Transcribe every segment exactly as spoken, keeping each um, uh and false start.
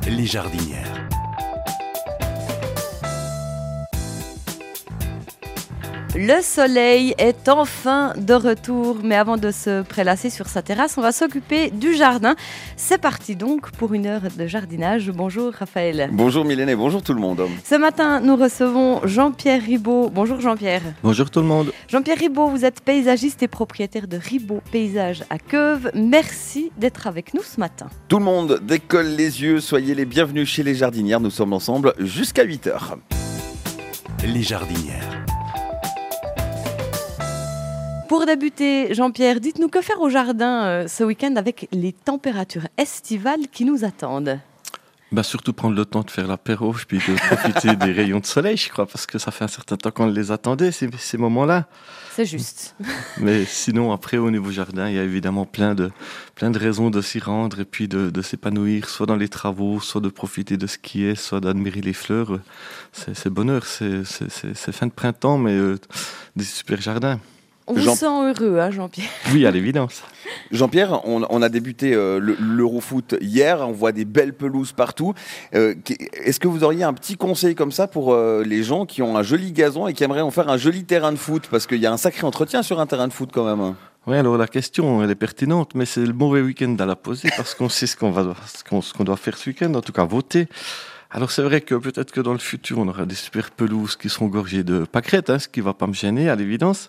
Les jardinières. Le soleil est enfin de retour, mais avant de se prélasser sur sa terrasse, on va s'occuper du jardin. C'est parti donc pour une heure de jardinage. Bonjour Raphaël. Bonjour Mylène et bonjour tout le monde. Ce matin, nous recevons Jean-Pierre Ribaud. Bonjour Jean-Pierre. Bonjour tout le monde. Jean-Pierre Ribaud, vous êtes paysagiste et propriétaire de Ribaud Paysage à Queuves. Merci d'être avec nous ce matin. Tout le monde décolle les yeux, soyez les bienvenus chez les jardinières. Nous sommes ensemble jusqu'à huit heures. Les jardinières. Pour débuter, Jean-Pierre, dites-nous que faire au jardin euh, ce week-end avec les températures estivales qui nous attendent. Bah surtout prendre le temps de faire l'apéro puis de profiter des rayons de soleil, je crois, parce que ça fait un certain temps qu'on les attendait, ces, ces moments-là. C'est juste. Mais sinon, après, au niveau jardin, il y a évidemment plein de, plein de raisons de s'y rendre et puis de, de s'épanouir, soit dans les travaux, soit de profiter de ce qui est, soit d'admirer les fleurs. C'est, c'est bonheur, c'est, c'est, c'est, c'est fin de printemps, mais euh, des super jardins. On vous Jean... sent heureux, hein, Jean-Pierre? Oui, à l'évidence. Jean-Pierre, on, on a débuté euh, le, l'Eurofoot hier, on voit des belles pelouses partout. Euh, est-ce que vous auriez un petit conseil comme ça pour euh, les gens qui ont un joli gazon et qui aimeraient en faire un joli terrain de foot? Parce qu'il y a un sacré entretien sur un terrain de foot quand même. Oui, alors la question, elle est pertinente, mais c'est le mauvais week-end à la poser parce qu'on sait ce qu'on, va, ce qu'on, ce qu'on doit faire ce week-end, en tout cas voter. Alors c'est vrai que peut-être que dans le futur, on aura des super pelouses qui seront gorgées de pâquerettes, hein, ce qui ne va pas me gêner à l'évidence.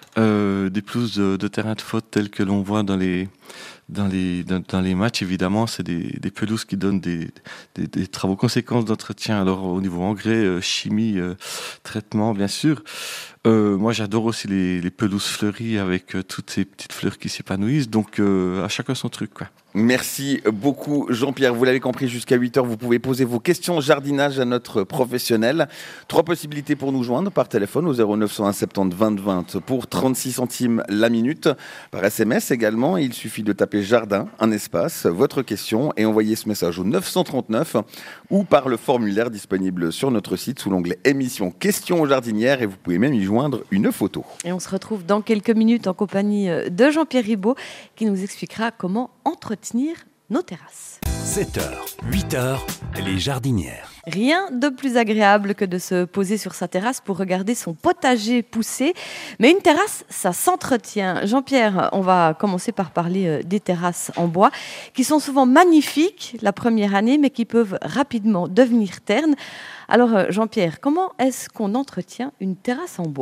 Euh, des pelouses de, de terrain de foot telles que l'on voit dans les, dans les, dans, dans les matchs, évidemment, c'est des, des pelouses qui donnent des, des, des travaux conséquents d'entretien. Alors au niveau engrais, euh, chimie, euh, traitement, bien sûr. Euh, moi, j'adore aussi les, les pelouses fleuries avec euh, toutes ces petites fleurs qui s'épanouissent. Donc, euh, à chacun son truc, quoi. Merci beaucoup Jean-Pierre. Vous l'avez compris, jusqu'à huit heures, vous pouvez poser vos questions jardinage à notre professionnel. Trois possibilités pour nous joindre par téléphone au zéro neuf cent un soixante-dix vingt vingt pour trente-six centimes la minute. Par S M S également, il suffit de taper jardin, un espace, votre question et envoyer ce message au neuf cent trente-neuf ou par le formulaire disponible sur notre site sous l'onglet émission questions jardinières et vous pouvez même y joindre une photo. Et on se retrouve dans quelques minutes en compagnie de Jean-Pierre Ribaud qui nous expliquera comment entretenir nos terrasses. sept heures, huit heures, les jardinières. Rien de plus agréable que de se poser sur sa terrasse pour regarder son potager pousser. Mais une terrasse, ça s'entretient. Jean-Pierre, on va commencer par parler des terrasses en bois qui sont souvent magnifiques la première année mais qui peuvent rapidement devenir ternes. Alors Jean-Pierre, comment est-ce qu'on entretient une terrasse en bois ?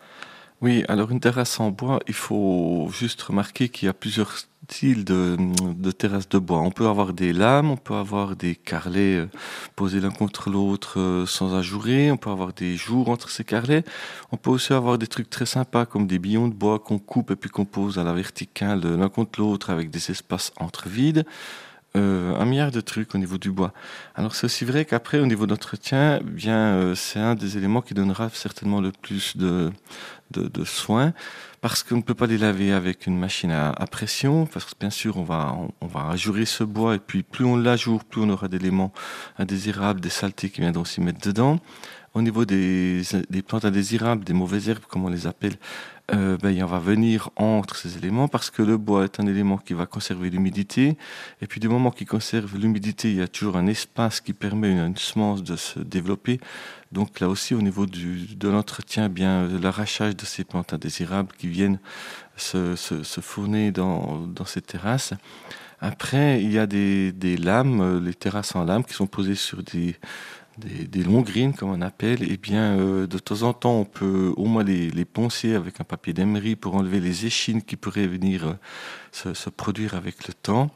Oui, alors une terrasse en bois, il faut juste remarquer qu'il y a plusieurs styles de, de terrasses de bois. On peut avoir des lames, on peut avoir des carrelets euh, posés l'un contre l'autre euh, sans ajourer, on peut avoir des jours entre ces carrelets. On peut aussi avoir des trucs très sympas comme des billons de bois qu'on coupe et puis qu'on pose à la verticale l'un contre l'autre avec des espaces entre vides. Euh, un milliard de trucs au niveau du bois. Alors c'est aussi vrai qu'après au niveau d'entretien, bien euh, c'est un des éléments qui donnera certainement le plus de, de, de soins parce qu'on ne peut pas les laver avec une machine à, à pression parce que bien sûr on va on, on va ajourer ce bois et puis plus on l'ajoure, plus on aura d'éléments indésirables, des saletés qui viendront s'y mettre dedans. Au niveau des, des plantes indésirables, des mauvaises herbes comme on les appelle, Euh, ben, on va venir entre ces éléments parce que le bois est un élément qui va conserver l'humidité et puis du moment qu'il conserve l'humidité, il y a toujours un espace qui permet à une semence de se développer. Donc là aussi au niveau du, de l'entretien, bien l'arrachage de ces plantes indésirables qui viennent se, se, se fourner dans, dans ces terrasses. Après, il y a des, des lames, les terrasses en lames qui sont posées sur des Des, des longs greens, comme on appelle, et bien euh, de temps en temps, on peut au moins les, les poncer avec un papier d'émery pour enlever les échines qui pourraient venir euh, se, se produire avec le temps.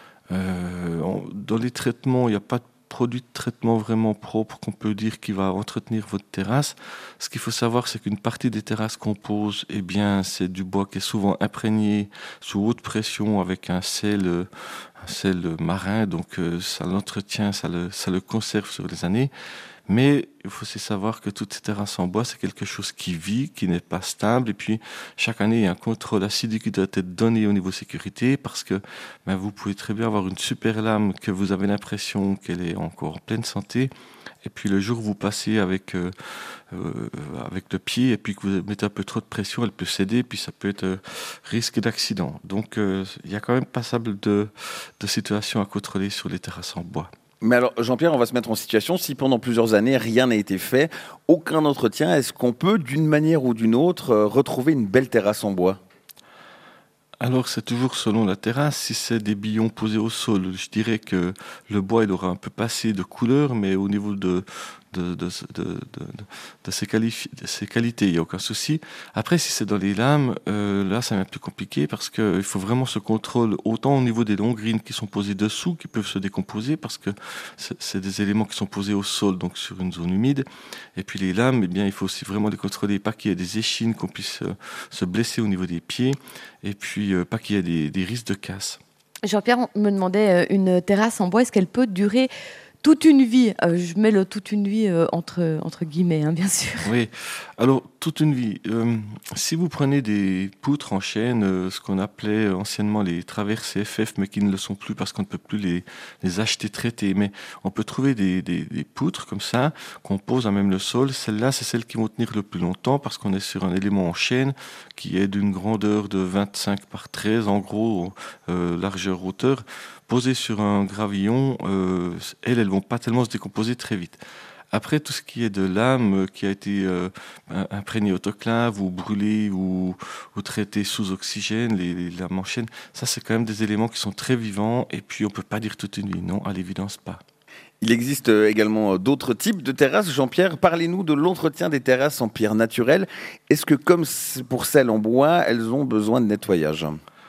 Euh, on, dans les traitements, il n'y a pas de produit de traitement vraiment propre qu'on peut dire qui va entretenir votre terrasse. Ce qu'il faut savoir, c'est qu'une partie des terrasses qu'on pose, eh bien, c'est du bois qui est souvent imprégné sous haute pression avec un sel, un sel marin, donc euh, ça l'entretient, ça le, ça le conserve sur les années. Mais il faut aussi savoir que toutes ces terrasses en bois, c'est quelque chose qui vit, qui n'est pas stable. Et puis, chaque année, il y a un contrôle assidu qui doit être donné au niveau sécurité parce que ben, vous pouvez très bien avoir une super lame que vous avez l'impression qu'elle est encore en pleine santé. Et puis, le jour où vous passez avec, euh, euh, avec le pied et puis que vous mettez un peu trop de pression, elle peut céder et puis ça peut être euh, risque d'accident. Donc, euh, il y a quand même passable de, de situations à contrôler sur les terrasses en bois. Mais alors, Jean-Pierre, on va se mettre en situation, si pendant plusieurs années, rien n'a été fait, aucun entretien, est-ce qu'on peut, d'une manière ou d'une autre, euh, retrouver une belle terrasse en bois ? Alors c'est toujours selon la terrasse. Si c'est des billons posés au sol, je dirais que le bois il aura un peu passé de couleur, mais au niveau de de, de, de, de, de, ses, qualifi- de ses qualités, il n'y a aucun souci. Après, si c'est dans les lames, euh, là c'est un peu plus compliqué parce qu'il faut vraiment ce contrôle autant au niveau des longrines qui sont posées dessous, qui peuvent se décomposer parce que c'est, c'est des éléments qui sont posés au sol, donc sur une zone humide. Et puis les lames, eh bien, il faut aussi vraiment les contrôler, pas qu'il y ait des échines, qu'on puisse euh, se blesser au niveau des pieds. Et puis, euh, pas qu'il y ait des, des risques de casse. Jean-Pierre me demandait, euh, une terrasse en bois, est-ce qu'elle peut durer toute une vie ? euh, Je mets le toute une vie euh, entre, entre guillemets, hein, bien sûr. Oui, alors toute une vie. Euh, si vous prenez des poutres en chêne, euh, ce qu'on appelait anciennement les traverses C F F, mais qui ne le sont plus parce qu'on ne peut plus les, les acheter traités, mais on peut trouver des, des, des poutres comme ça, qu'on pose à même le sol. Celles-là, c'est celles qui vont tenir le plus longtemps parce qu'on est sur un élément en chêne qui est d'une grandeur de vingt-cinq par treize, en gros, euh, largeur, hauteur. Posées sur un gravillon, euh, elles, elles vont pas tellement se décomposer très vite. Après, tout ce qui est de lame qui a été euh, imprégné autoclave ou brûlé ou, ou traité sous oxygène, les, les lames en chêne, ça c'est quand même des éléments qui sont très vivants et puis on peut pas dire toute une vie, non, à l'évidence pas. Il existe également d'autres types de terrasses. Jean-Pierre, parlez-nous de l'entretien des terrasses en pierre naturelle. Est-ce que comme pour celles en bois, elles ont besoin de nettoyage ?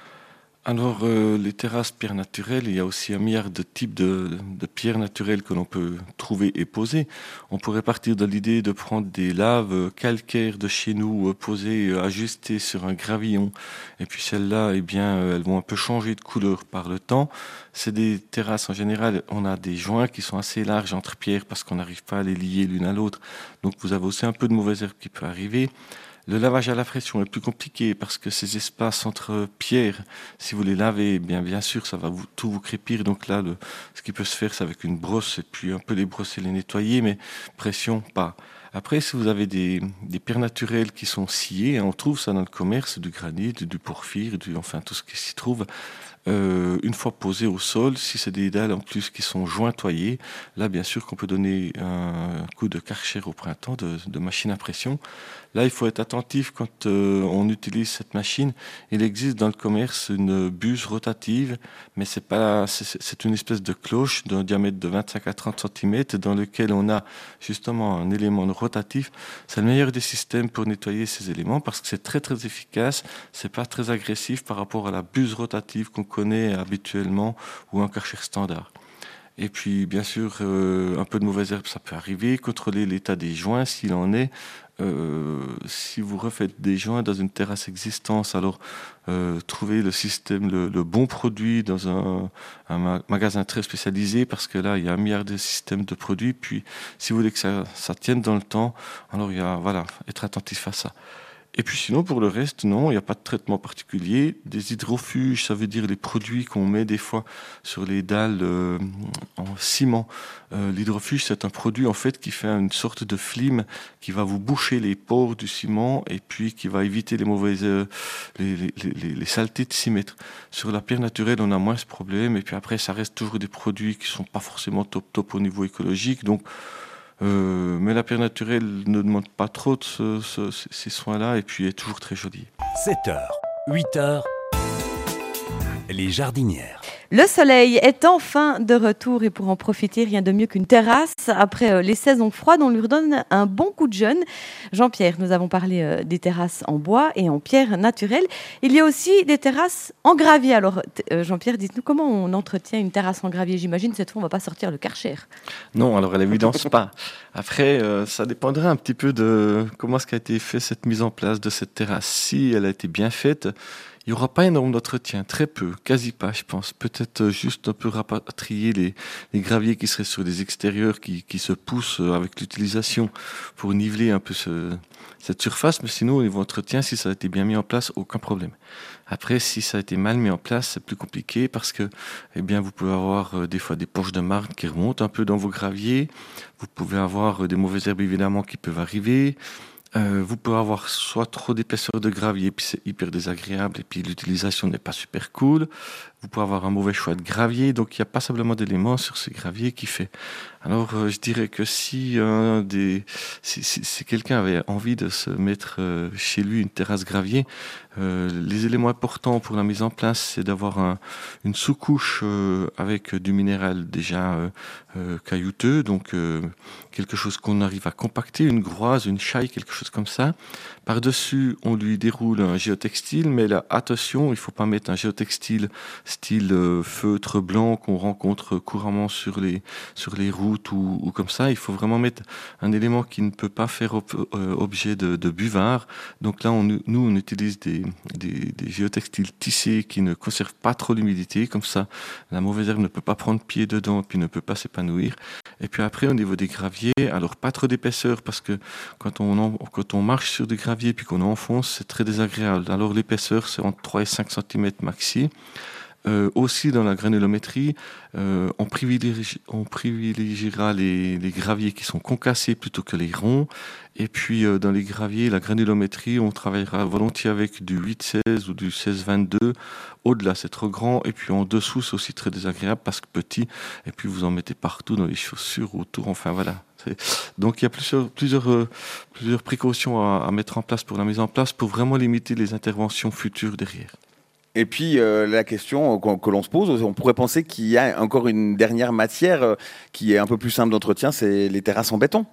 Alors, euh, les terrasses pierres naturelles, il y a aussi un milliard de types de, de pierres naturelles que l'on peut trouver et poser. On pourrait partir de l'idée de prendre des laves calcaires de chez nous, euh, posées, euh, ajustées sur un gravillon. Et puis celles-là, eh bien, euh, elles vont un peu changer de couleur par le temps. C'est des terrasses, en général, on a des joints qui sont assez larges entre pierres parce qu'on n'arrive pas à les lier l'une à l'autre. Donc vous avez aussi un peu de mauvaise herbe qui peut arriver. Le lavage à la pression est plus compliqué parce que ces espaces entre pierres, si vous les lavez, bien bien sûr, ça va vous, tout vous crépir. Donc là, le, ce qui peut se faire, c'est avec une brosse et puis un peu les brosser, les nettoyer, mais pression pas. Après, si vous avez des, des pierres naturelles qui sont sciées, hein, on trouve ça dans le commerce, du granit, du, du porphyre, du, enfin tout ce qui s'y trouve. Euh, une fois posées au sol, si c'est des dalles en plus qui sont jointoyées, là bien sûr qu'on peut donner un coup de Karcher au printemps, de, de machine à pression. Là il faut être attentif quand euh, on utilise cette machine. Il existe dans le commerce une buse rotative, mais c'est pas, c'est, c'est une espèce de cloche d'un diamètre de vingt-cinq à trente centimètres dans lequel on a justement un élément rotatif. C'est le meilleur des systèmes pour nettoyer ces éléments parce que c'est très très efficace, c'est pas très agressif par rapport à la buse rotative qu'on connaît habituellement ou un Karcher standard. Et puis bien sûr euh, un peu de mauvaise herbe ça peut arriver, contrôler l'état des joints s'il en est. Euh, si vous refaites des joints dans une terrasse existante, alors euh, trouvez le système, le, le bon produit dans un, un magasin très spécialisé parce que là il y a un milliard de systèmes de produits. Puis si vous voulez que ça, ça tienne dans le temps, alors il y a voilà être attentif à ça. Et puis sinon, pour le reste, non, il n'y a pas de traitement particulier. Des hydrofuges, ça veut dire les produits qu'on met des fois sur les dalles euh, en ciment. Euh, l'hydrofuge, c'est un produit en fait qui fait une sorte de film qui va vous boucher les pores du ciment et puis qui va éviter les mauvaises, euh, les, les, les, les saletés de s'y mettre. Sur la pierre naturelle, on a moins ce problème. Et puis après, ça reste toujours des produits qui sont pas forcément top top au niveau écologique. Donc Euh, mais la pierre naturelle ne demande pas trop de ce, ce, ces soins-là et puis est toujours très jolie. sept heures, huit heures, les jardinières. Le soleil est enfin de retour et pour en profiter, rien de mieux qu'une terrasse. Après les saisons froides, on lui redonne un bon coup de jeune. Jean-Pierre, nous avons parlé des terrasses en bois et en pierre naturelle. Il y a aussi des terrasses en gravier. Alors Jean-Pierre, dites-nous comment on entretient une terrasse en gravier. J'imagine cette fois, on ne va pas sortir le Karcher. Non, alors à l'évidence pas. Après, euh, ça dépendra un petit peu de comment est-ce qu'a été fait cette mise en place de cette terrasse. Si elle a été bien faite, il n'y aura pas énorme d'entretien, très peu, quasi pas, je pense. Peut-être juste un peu rapatrier les, les graviers qui seraient sur des extérieurs qui, qui se poussent avec l'utilisation pour niveler un peu ce, cette surface. Mais sinon, au niveau entretien, si ça a été bien mis en place, aucun problème. Après, si ça a été mal mis en place, c'est plus compliqué parce que, eh bien, vous pouvez avoir euh, des fois des poches de marne qui remontent un peu dans vos graviers. Vous pouvez avoir euh, des mauvaises herbes, évidemment, qui peuvent arriver. Euh, vous pouvez avoir soit trop d'épaisseur de gravier, puis c'est hyper désagréable, et puis l'utilisation n'est pas super cool. vous pouvez avoir un mauvais choix de gravier. Donc il y a passablement d'éléments sur ce gravier qui fait. Alors euh, je dirais que si, un des, si, si, si quelqu'un avait envie de se mettre euh, chez lui une terrasse gravier, euh, les éléments importants pour la mise en place, c'est d'avoir un, une sous-couche euh, avec du minéral déjà euh, euh, caillouteux, donc euh, quelque chose qu'on arrive à compacter, une groise, une chaille, quelque chose comme ça. Par-dessus, on lui déroule un géotextile, mais là, attention, il ne faut pas mettre un géotextile style euh, feutre blanc qu'on rencontre couramment sur les, sur les routes ou, ou comme ça. Il faut vraiment mettre un élément qui ne peut pas faire ob- euh, objet de, de buvard. Donc là, on, nous, on utilise des, des, des géotextiles tissés qui ne conservent pas trop l'humidité. Comme ça, la mauvaise herbe ne peut pas prendre pied dedans puis ne peut pas s'épanouir. Et puis après, au niveau des graviers, alors pas trop d'épaisseur parce que quand on, en, quand on marche sur des graviers puis qu'on enfonce, c'est très désagréable. Alors l'épaisseur, c'est entre trois et cinq centimètres maxi. Euh, aussi dans la granulométrie, euh, on, privilégie, on privilégiera les, les graviers qui sont concassés plutôt que les ronds. Et puis euh, dans les graviers, la granulométrie, on travaillera volontiers avec du huit seize ou du seize vingt-deux. Au-delà, c'est trop grand. Et puis en dessous, c'est aussi très désagréable parce que petit. Et puis vous en mettez partout dans les chaussures, autour. Enfin voilà. C'est... Donc il y a plusieurs, plusieurs, euh, plusieurs précautions à, à mettre en place pour la mise en place pour vraiment limiter les interventions futures derrière. Et puis euh, la question que, que l'on se pose, on pourrait penser qu'il y a encore une dernière matière euh, qui est un peu plus simple d'entretien, c'est les terrasses en béton.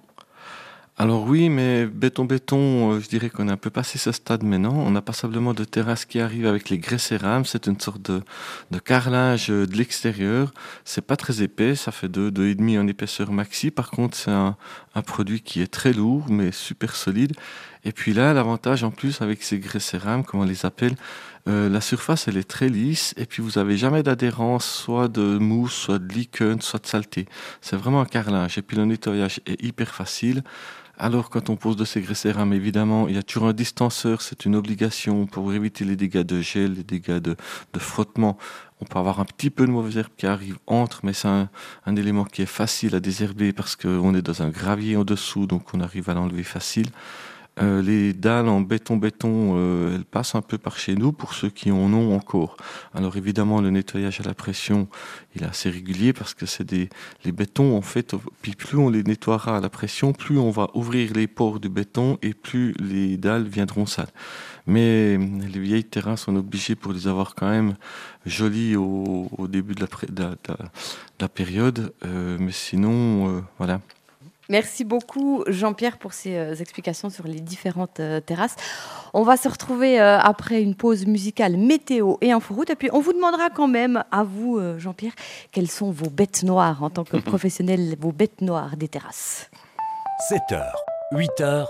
Alors oui, mais béton-béton, euh, je dirais qu'on est un peu passé ce stade maintenant. On a passablement de terrasses qui arrivent avec les grès cérame. C'est une sorte de, de carrelage de l'extérieur. C'est pas très épais, ça fait deux, deux et demi en épaisseur maxi. Par contre, c'est un, un produit qui est très lourd, mais super solide. Et puis là, l'avantage en plus avec ces grès cérame, comme on les appelle, euh, la surface elle est très lisse et puis vous avez jamais d'adhérence, soit de mousse, soit de lichen, soit de saleté. C'est vraiment un carrelage. Et puis le nettoyage est hyper facile. Alors quand on pose de ces grès cérame, évidemment, il y a toujours un distanceur, c'est une obligation pour éviter les dégâts de gel, les dégâts de, de frottement. On peut avoir un petit peu de mauvaise herbe qui arrive entre, mais c'est un, un élément qui est facile à désherber parce qu'on est dans un gravier en dessous, donc on arrive à l'enlever facile. Euh, les dalles en béton-béton, euh, elles passent un peu par chez nous pour ceux qui en ont encore. Alors évidemment, le nettoyage à la pression, il est assez régulier parce que c'est des les bétons en fait. Puis plus on les nettoiera à la pression, plus on va ouvrir les pores du béton et plus les dalles viendront sales. Mais les vieilles terrasses, on est obligé pour les avoir quand même jolies au, au début de la, de la, de la, de la période. Euh, mais sinon, euh, voilà. Merci beaucoup Jean-Pierre pour ces euh, explications sur les différentes euh, terrasses. On va se retrouver euh, après une pause musicale météo et inforoute. Et puis on vous demandera quand même, à vous euh, Jean-Pierre, quelles sont vos bêtes noires en tant que professionnel, vos bêtes noires des terrasses. sept heures, huit heures,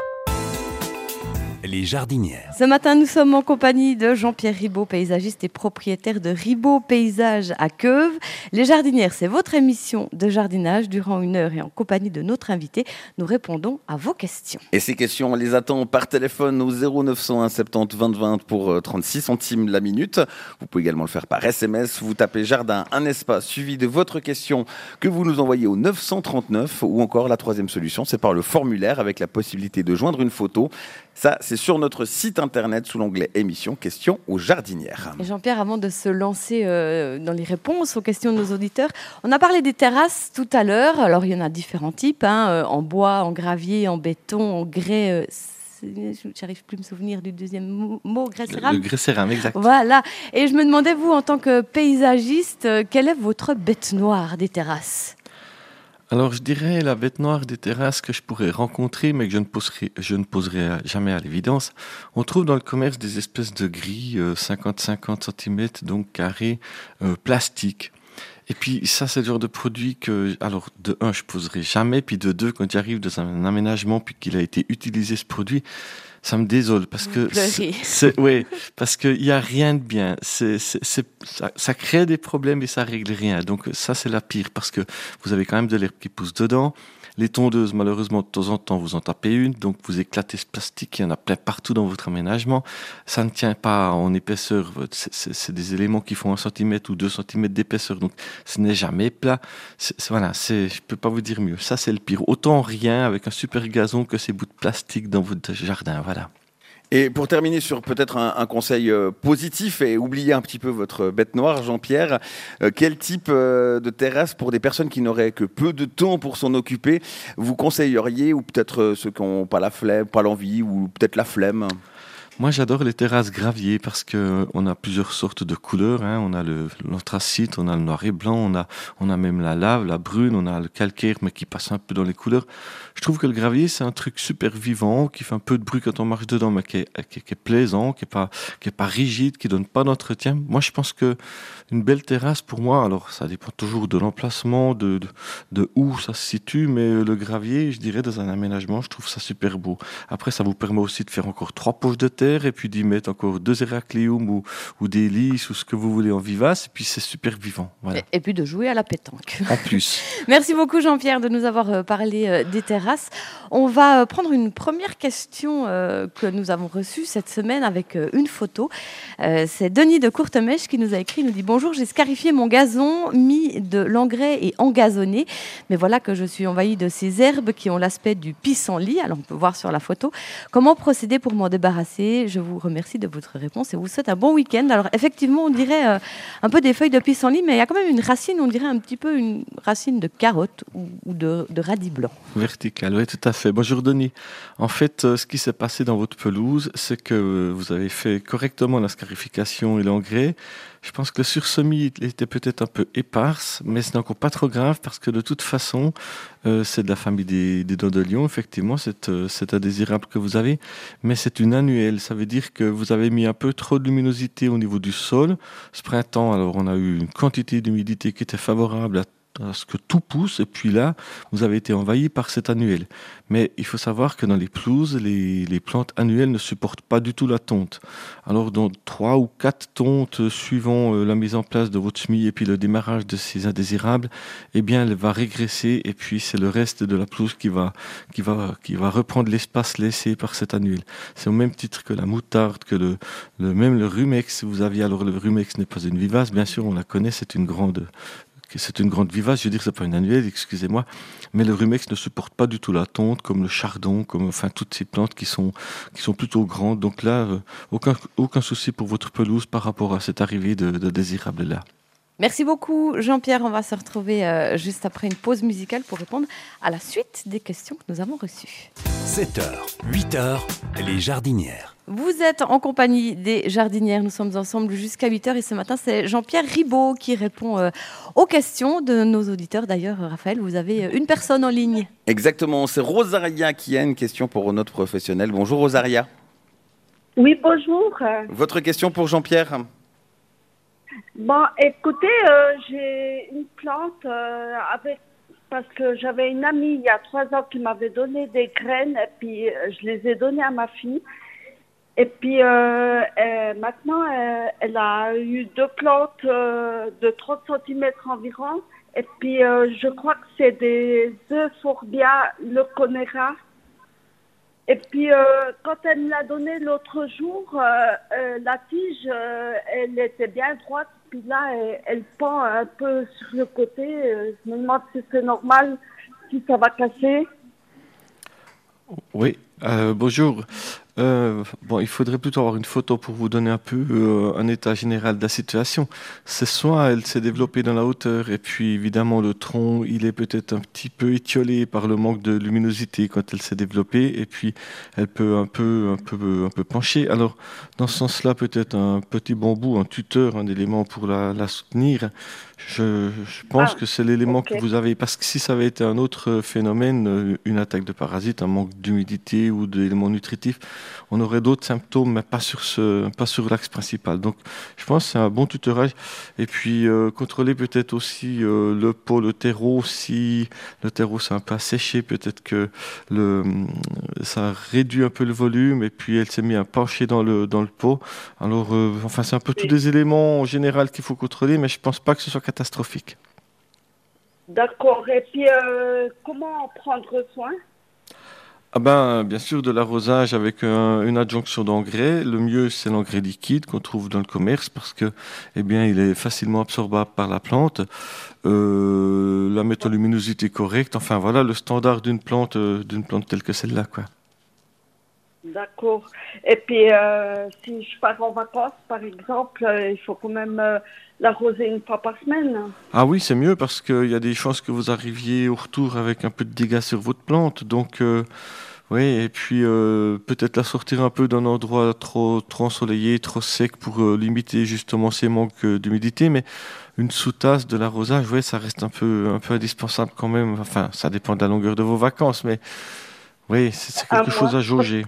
les jardinières. Ce matin, nous sommes en compagnie de Jean-Pierre Ribaud, paysagiste et propriétaire de Ribaud Paysage à Queuve. Les jardinières, c'est votre émission de jardinage. Durant une heure et en compagnie de notre invité, nous répondons à vos questions. Et ces questions, on les attend par téléphone au zéro neuf cent un soixante-dix vingt vingt pour trente-six centimes la minute. Vous pouvez également le faire par S M S. Vous tapez jardin, un espace suivi de votre question que vous nous envoyez au neuf cent trente-neuf, ou encore la troisième solution, c'est par le formulaire avec la possibilité de joindre une photo. Ça, c'est sur notre site internet sous l'onglet émission questions aux jardinières. Et Jean-Pierre, avant de se lancer euh, dans les réponses aux questions de nos auditeurs, on a parlé des terrasses tout à l'heure. Alors, il y en a différents types, hein, euh, en bois, en gravier, en béton, en grès. Euh, J'arrive plus à me souvenir du deuxième mot, mot grès cérame. Le grès cérame, exact. Voilà. Et je me demandais, vous, en tant que paysagiste, euh, quelle est votre bête noire des terrasses ? Alors, je dirais la bête noire des terrasses que je pourrais rencontrer, mais que je ne poserai, je ne poserai jamais à l'évidence. On trouve dans le commerce des espèces de grilles euh, cinquante à cinquante centimètres, donc carrés, euh, plastiques. Et puis, ça, c'est le genre de produit que, alors, de un, je poserai jamais, puis de deux, quand j'arrive dans un aménagement, puis qu'il a été utilisé, ce produit, ça me désole parce que c'est, c'est ouais parce que il y a rien de bien. C'est, c'est, c'est ça, ça crée des problèmes et ça règle rien. Donc ça c'est la pire parce que vous avez quand même de l'herbe qui pousse dedans. Les tondeuses, malheureusement, de temps en temps, vous en tapez une, donc vous éclatez ce plastique, il y en a plein partout dans votre aménagement. Ça ne tient pas en épaisseur, c'est, c'est, c'est des éléments qui font un centimètre ou deux centimètres d'épaisseur, donc ce n'est jamais plat. C'est, c'est, voilà, c'est, je peux pas vous dire mieux. Ça, c'est le pire. Autant rien avec un super gazon que ces bouts de plastique dans votre jardin, voilà. Et pour terminer sur peut-être un, un conseil euh, positif et oublier un petit peu votre bête noire, Jean-Pierre, euh, quel type euh, de terrasse pour des personnes qui n'auraient que peu de temps pour s'en occuper vous conseilleriez, ou peut-être euh, ceux qui n'ont pas la flemme, pas l'envie, ou peut-être la flemme? Moi, j'adore les terrasses gravier parce que on a plusieurs sortes de couleurs. Hein. On a le l'anthracite, on a le noir et blanc, on a on a même la lave, la brune, on a le calcaire, mais qui passe un peu dans les couleurs. Je trouve que le gravier, c'est un truc super vivant, qui fait un peu de bruit quand on marche dedans, mais qui est, qui est, qui est plaisant, qui est pas qui est pas rigide, qui donne pas d'entretien. Moi, je pense que une belle terrasse, pour moi, alors ça dépend toujours de l'emplacement, de, de de où ça se situe, mais le gravier, je dirais, dans un aménagement, je trouve ça super beau. Après, ça vous permet aussi de faire encore trois poches de terre, et puis d'y mettre encore deux Héracléum ou, ou des lys ou ce que vous voulez en vivace, et puis c'est super vivant. Voilà. Et, et puis de jouer à la pétanque. En plus. Merci beaucoup Jean-Pierre de nous avoir parlé des terrasses. On va prendre une première question euh, que nous avons reçue cette semaine avec une photo. Euh, c'est Denis de Courtemèche qui nous a écrit, il nous dit « Bonjour, j'ai scarifié mon gazon, mis de l'engrais et engazonné, mais voilà que je suis envahi de ces herbes qui ont l'aspect du pissenlit. » Alors on peut voir sur la photo. Comment procéder pour m'en débarrasser ? Je vous remercie de votre réponse et vous souhaite un bon week-end. Alors effectivement, on dirait euh, un peu des feuilles de pissenlit, mais il y a quand même une racine, on dirait un petit peu une racine de carotte ou, ou de, de radis blanc. Vertical, oui, tout à fait. Bonjour Denis. En fait, euh, ce qui s'est passé dans votre pelouse, c'est que euh, vous avez fait correctement la scarification et l'engrais. Je pense que le sursemis était peut-être un peu éparse, mais ce n'est encore pas trop grave parce que de toute façon, euh, c'est de la famille des, des dents de lion, effectivement, c'est, euh, c'est indésirable que vous avez, mais c'est une annuelle. Ça veut dire que vous avez mis un peu trop de luminosité au niveau du sol. Ce printemps, alors on a eu une quantité d'humidité qui était favorable à à ce que tout pousse, et puis là, vous avez été envahi par cette annuelle. Mais il faut savoir que dans les pelouses, les, les plantes annuelles ne supportent pas du tout la tonte. Alors, dans trois ou quatre tontes, suivant euh, la mise en place de votre semis et puis le démarrage de ces indésirables, eh bien, elle va régresser, et puis c'est le reste de la pelouse qui va, qui va, qui va reprendre l'espace laissé par cette annuelle. C'est au même titre que la moutarde, que le, le même le rumex. Vous aviez alors le rumex n'est pas une vivace, bien sûr, on la connaît, c'est une grande C'est une grande vivace, je veux dire, c'est pas une annuelle, excusez-moi, mais le rumex ne supporte pas du tout la tonte, comme le chardon, comme enfin toutes ces plantes qui sont qui sont plutôt grandes. Donc là, euh, aucun aucun souci pour votre pelouse par rapport à cette arrivée de, de désirables là. Merci beaucoup Jean-Pierre, on va se retrouver euh, juste après une pause musicale pour répondre à la suite des questions que nous avons reçues. sept heures, huit heures, les jardinières. Vous êtes en compagnie des jardinières, nous sommes ensemble jusqu'à huit heures et ce matin c'est Jean-Pierre Ribaud qui répond euh, aux questions de nos auditeurs. D'ailleurs Raphaël, vous avez une personne en ligne. Exactement, c'est Rosaria qui a une question pour notre professionnel. Bonjour Rosaria. Oui, bonjour. Votre question pour Jean-Pierre? Bon, écoutez, euh, j'ai une plante euh, avec parce que j'avais une amie il y a trois ans qui m'avait donné des graines et puis euh, je les ai données à ma fille. Et puis euh, euh, maintenant, euh, elle a eu deux plantes euh, de trente centimètres environ. Et puis euh, je crois que c'est des Euphorbia leuconera. Et puis euh, quand elle me l'a donné l'autre jour, euh, euh, la tige, euh, elle était bien droite. Puis là, elle, elle pend un peu sur le côté. Euh, je me demande si c'est normal, si ça va casser. Oui, euh, bonjour. Euh, bon, il faudrait plutôt avoir une photo pour vous donner un peu euh, un état général de la situation. C'est soit elle s'est développée dans la hauteur et puis évidemment le tronc il est peut-être un petit peu étiolé par le manque de luminosité quand elle s'est développée et puis elle peut un peu un peu un peu pencher. Alors dans ce sens-là peut-être un petit bambou, un tuteur, un élément pour la, la soutenir. Je, je pense ah, que c'est l'élément okay. que vous avez parce que si ça avait été un autre phénomène, une attaque de parasites, un manque d'humidité ou d'éléments nutritifs, on aurait d'autres symptômes, mais pas sur ce, pas sur l'axe principal. Donc, je pense que c'est un bon tutorage. Et puis, euh, contrôler peut-être aussi euh, le pot, le terreau. Si le terreau s'est un peu asséché, peut-être que le, ça réduit un peu le volume. Et puis, elle s'est mise à pencher dans le, dans le pot. Alors, euh, enfin, c'est un peu tous des éléments en général qu'il faut contrôler, mais je ne pense pas que ce soit catastrophique. D'accord. Et puis, euh, comment en prendre soin ? Ah ben, bien sûr, de l'arrosage avec un, une adjonction d'engrais. Le mieux, c'est l'engrais liquide qu'on trouve dans le commerce parce que, eh bien, il est facilement absorbable par la plante. Euh, la mettre en luminosité correcte. Enfin, voilà, le standard d'une plante, euh, d'une plante telle que celle-là, quoi. D'accord. Et puis, euh, si je pars en vacances, par exemple, euh, il faut quand même euh, l'arroser une fois par semaine. Ah oui, c'est mieux parce qu'il y a des chances que vous arriviez au retour avec un peu de dégâts sur votre plante. Donc, euh, oui, et puis euh, peut-être la sortir un peu d'un endroit trop, trop ensoleillé, trop sec pour euh, limiter justement ces manques euh, d'humidité. Mais une sous-tasse de l'arrosage, ouais, ça reste un peu, un peu indispensable quand même. Enfin, ça dépend de la longueur de vos vacances, mais oui, c'est, c'est quelque Un chose mois. à jauger.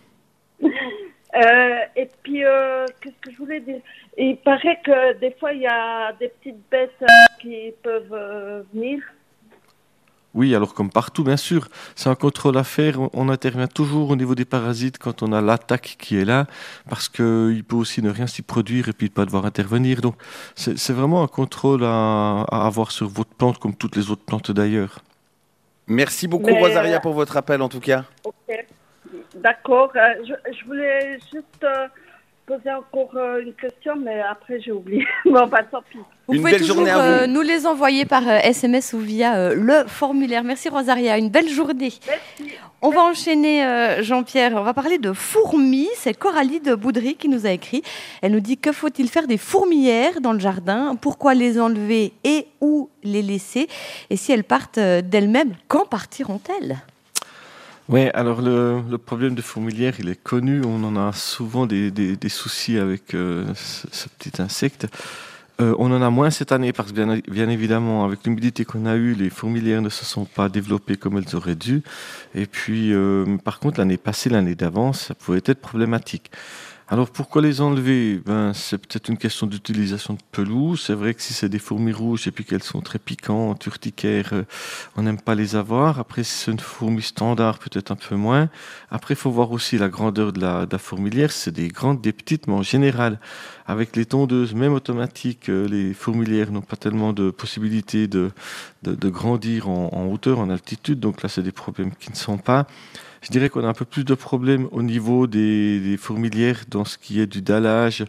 Euh, et puis, euh, qu'est-ce que je voulais dire? Il paraît que des fois, il y a des petites bêtes euh, qui peuvent euh, venir. Oui, alors comme partout, bien sûr, c'est un contrôle à faire. On on intervient toujours au niveau des parasites quand on a l'attaque qui est là, parce qu'il peut aussi ne rien s'y produire et puis ne pas devoir intervenir. Donc, c'est c'est vraiment un contrôle à, à avoir sur votre plante, comme toutes les autres plantes d'ailleurs. Merci beaucoup, Mais, Rosaria, euh, pour votre appel en tout cas. Ok. D'accord. Euh, je, je voulais juste euh, poser encore euh, une question, mais après, j'ai oublié. Bon, bah, tant pis. Vous Une pouvez belle toujours journée à euh, vous. nous les envoyer par euh, S M S ou via euh, le formulaire. Merci Rosaria, une belle journée. Merci. On va enchaîner euh, Jean-Pierre, on va parler de fourmis. C'est Coralie de Boudry qui nous a écrit. Elle nous dit que faut-il faire des fourmilières dans le jardin? Pourquoi les enlever et où les laisser? Et si elles partent euh, d'elles-mêmes, quand partiront-elles? Oui, alors le, le problème de fourmilière, il est connu. On en a souvent des, des, des soucis avec euh, ce, ce petit insecte. Euh, on en a moins cette année parce que bien, bien évidemment, avec l'humidité qu'on a eue, les fourmilières ne se sont pas développées comme elles auraient dû. Et puis, euh, par contre, l'année passée, l'année d'avant, ça pouvait être problématique. Alors pourquoi les enlever? Ben, c'est peut-être une question d'utilisation de pelouse. C'est vrai que si c'est des fourmis rouges et puis qu'elles sont très piquantes, urticaires, euh, on n'aime pas les avoir. Après, si c'est une fourmi standard, peut-être un peu moins. Après, il faut voir aussi la grandeur de la, de la fourmilière. C'est des grandes, des petites, mais en général, avec les tondeuses, même automatiques, euh, les fourmilières n'ont pas tellement de possibilités de, de, de grandir en, en hauteur, en altitude. Donc là, c'est des problèmes qui ne sont pas. Je dirais qu'on a un peu plus de problèmes au niveau des, des fourmilières dans ce qui est du dallage,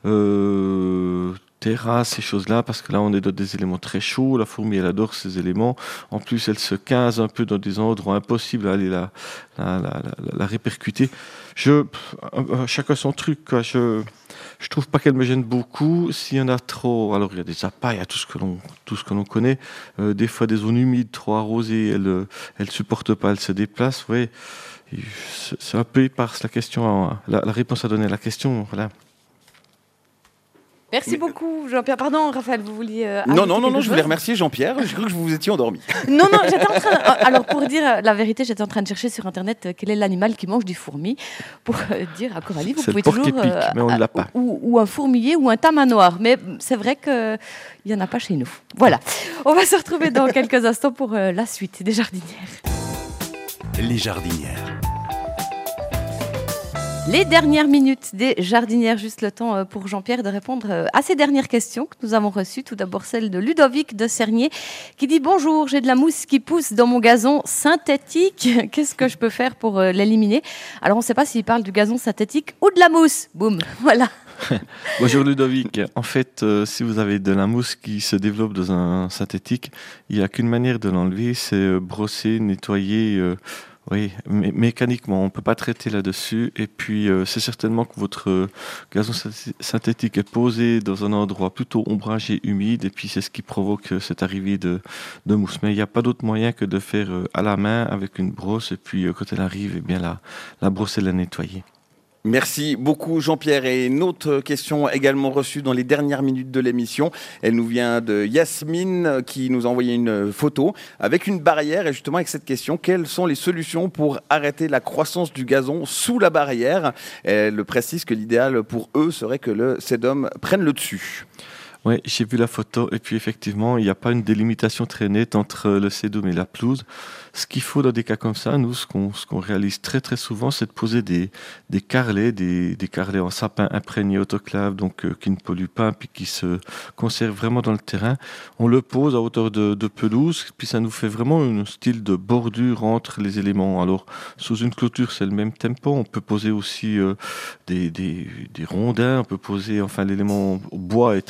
euh, terrasse, ces choses-là, parce que là, on est dans des éléments très chauds. La fourmi, elle adore ces éléments. En plus, elle se quinze un peu dans des endroits impossibles à aller la, la, la, la, la répercuter. Je, euh, chacun son truc, quoi. Je, je trouve pas qu'elle me gêne beaucoup. S'il y en a trop, alors il y a des appâts, il y a tout ce que l'on, tout ce que l'on connaît. Euh, des fois, des zones humides, trop arrosées, elle, elle supporte pas, elle se déplace. Ouais, c'est, c'est un peu éparse la question, la, la réponse à donner à la question. Voilà. Merci beaucoup Jean-Pierre. Pardon Raphaël, vous vouliez euh, Non, ajouter non, non, quelque non, je voulais chose? remercier Jean-Pierre. J'ai cru que vous vous étiez endormi. Non, non, j'étais en train. Alors, pour dire la vérité, j'étais en train de chercher sur Internet euh, quel est l'animal qui mange du fourmi. Pour euh, dire à Coralie, vous C'est pouvez le porc toujours. épic, mais on ne l'a pas. Ou, ou un fourmilier ou un tamanoir. Mais c'est vrai qu'il n'y en a pas chez nous. Voilà. On va se retrouver dans quelques instants pour euh, la suite des jardinières. Les jardinières. Les dernières minutes des jardinières, juste le temps euh, pour Jean-Pierre de répondre euh, à ces dernières questions que nous avons reçues. Tout d'abord celle de Ludovic de Cernier qui dit « Bonjour, j'ai de la mousse qui pousse dans mon gazon synthétique. Qu'est-ce que je peux faire pour euh, l'éliminer ?» Alors on ne sait pas s'il parle du gazon synthétique ou de la mousse. Boum, voilà. Bonjour Ludovic. En fait, euh, si vous avez de la mousse qui se développe dans un synthétique, il n'y a qu'une manière de l'enlever, c'est euh, brosser, nettoyer. Euh, Oui, mé- mécaniquement, on ne peut pas traiter là-dessus. Et puis, euh, c'est certainement que votre euh, gazon synth- synthétique est posé dans un endroit plutôt ombragé, humide. Et puis, c'est ce qui provoque euh, cette arrivée de, de mousse. Mais il n'y a pas d'autre moyen que de faire euh, à la main avec une brosse. Et puis, euh, quand elle arrive, eh bien, la, la brosser, la nettoyer. Merci beaucoup Jean-Pierre. Et une autre question également reçue dans les dernières minutes de l'émission. Elle nous vient de Yasmine qui nous a envoyé une photo avec une barrière. Et justement avec cette question, quelles sont les solutions pour arrêter la croissance du gazon sous la barrière? Elle précise que l'idéal pour eux serait que le sédum prenne le dessus. Oui, j'ai vu la photo et puis effectivement, il n'y a pas une délimitation très nette entre le sédum et la pelouse. Ce qu'il faut dans des cas comme ça, nous, ce qu'on, ce qu'on réalise très très souvent, c'est de poser des, des carrelets, des, des carrelets en sapin imprégnés autoclave, donc euh, qui ne polluent pas, puis qui se conservent vraiment dans le terrain. On le pose à hauteur de, de pelouse, puis ça nous fait vraiment un style de bordure entre les éléments. Alors, sous une clôture, c'est le même tempo. On peut poser aussi euh, des, des, des rondins, on peut poser, enfin, l'élément bois est très vivant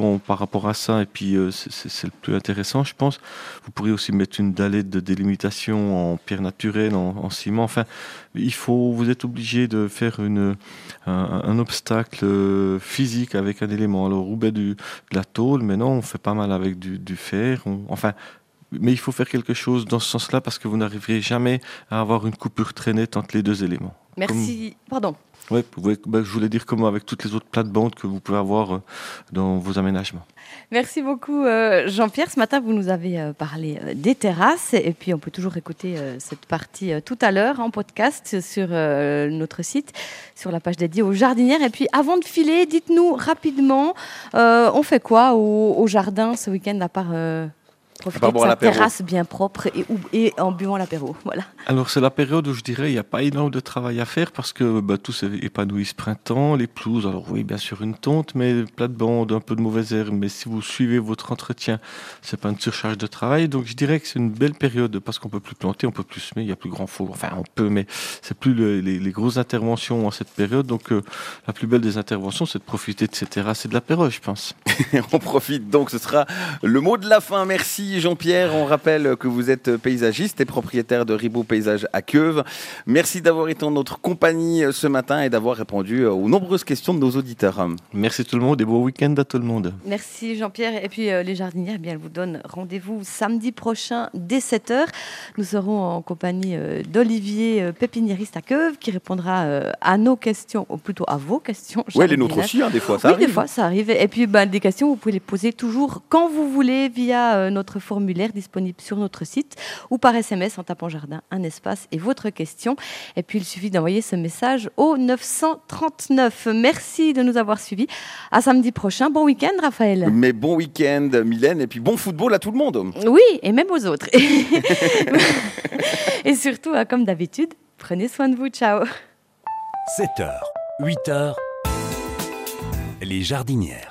vraiment par rapport à ça, et puis euh, c'est, c'est, c'est le plus intéressant, je pense. Vous pourriez aussi mettre une dallette de délimitation en pierre naturelle, en, en ciment. Enfin, il faut, vous êtes obligé de faire une, un, un obstacle physique avec un élément. Alors, ou bien du, de la tôle, mais non, on fait pas mal avec du, du fer. On, enfin, mais il faut faire quelque chose dans ce sens-là parce que vous n'arriverez jamais à avoir une coupure très nette entre les deux éléments. Merci. Comme... Pardon. Oui, bah, je voulais dire comme avec toutes les autres plates-bandes que vous pouvez avoir euh, dans vos aménagements. Merci beaucoup euh, Jean-Pierre. Ce matin, vous nous avez euh, parlé euh, des terrasses et puis on peut toujours écouter euh, cette partie euh, tout à l'heure en podcast sur euh, notre site, sur la page dédiée aux jardinières. Et puis avant de filer, dites-nous rapidement, euh, on fait quoi au, au jardin ce week-end à part... Euh profiter de sa terrasse bien propre et, et en buvant l'apéro. Voilà. Alors, c'est la période où je dirais il n'y a pas énormément de travail à faire parce que bah, tout s'épanouit ce printemps. Les pelouses, alors oui, bien sûr, une tonte, mais plate-bande, un peu de mauvaise herbe. Mais si vous suivez votre entretien, ce n'est pas une surcharge de travail. Donc, je dirais que c'est une belle période parce qu'on ne peut plus planter, on ne peut plus semer, il n'y a plus grand four. Enfin, on peut, mais ce n'est plus le, les, les grosses interventions en cette période. Donc, euh, la plus belle des interventions, c'est de profiter de ces terrasses et de l'apéro, je pense. On profite donc, ce sera le mot de la fin. Merci. Jean-Pierre, on rappelle que vous êtes paysagiste et propriétaire de Ribot Paysage à Queuves. Merci d'avoir été en notre compagnie ce matin et d'avoir répondu aux nombreuses questions de nos auditeurs. Merci tout le monde et bon week-end à tout le monde. Merci Jean-Pierre. Et puis euh, les jardinières, eh bien, elles vous donnent rendez-vous samedi prochain dès sept heures. Nous serons en compagnie euh, d'Olivier, euh, pépiniériste à Queuves, qui répondra euh, à nos questions, ou plutôt à vos questions. Oui, les nôtres aussi, hein, des fois, ça oui, arrive. des fois, ça arrive. Et puis, bah, des questions, vous pouvez les poser toujours quand vous voulez via euh, notre formulaire disponible sur notre site ou par S M S en tapant jardin, un espace et votre question. Et puis, il suffit d'envoyer ce message au neuf cent trente-neuf. Merci de nous avoir suivis. À samedi prochain. Bon week-end, Raphaël. Mais bon week-end, Mylène. Et puis bon football à tout le monde. Oui, et même aux autres. Et surtout, comme d'habitude, prenez soin de vous. Ciao. sept heures, huit heures, les jardinières.